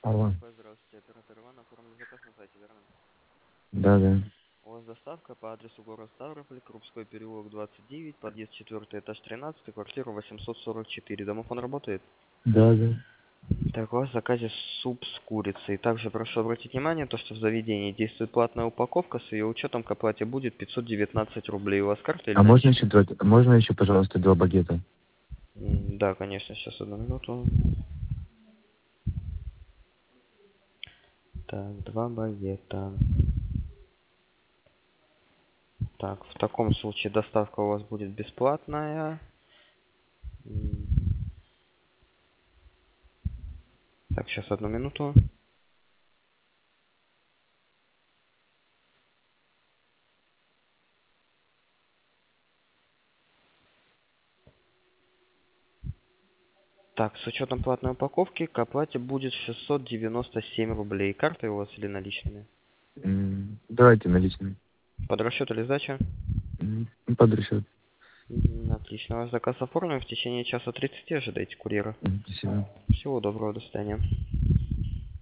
Алло. Здравствуйте, оператор Иван, оформлен заказ на сайте, верно? Да, да. У вас доставка по адресу город Ставрополь, Крупской переулок 29, подъезд 4, этаж 13, квартира 844. Домофон работает? Да, да. Так, у вас в заказе суп с курицей. Также прошу обратить внимание, то, что в заведении действует платная упаковка, с ее учетом к оплате будет 519 рублей. У вас карта или А можно наличные? еще можно еще, пожалуйста, 2 багета? Да, конечно, сейчас одну минуту. Так, 2 багета. Так, в таком случае доставка у вас будет бесплатная. Так, сейчас одну минуту. Так, с учетом платной упаковки к оплате будет 697 рублей. Картой у вас или наличными? Давайте наличные. Под расчет или сдача? Под расчет. Отлично. Ваш заказ оформлен. В течение часа 30 ожидайте курьера. Спасибо. Всего доброго, до свидания.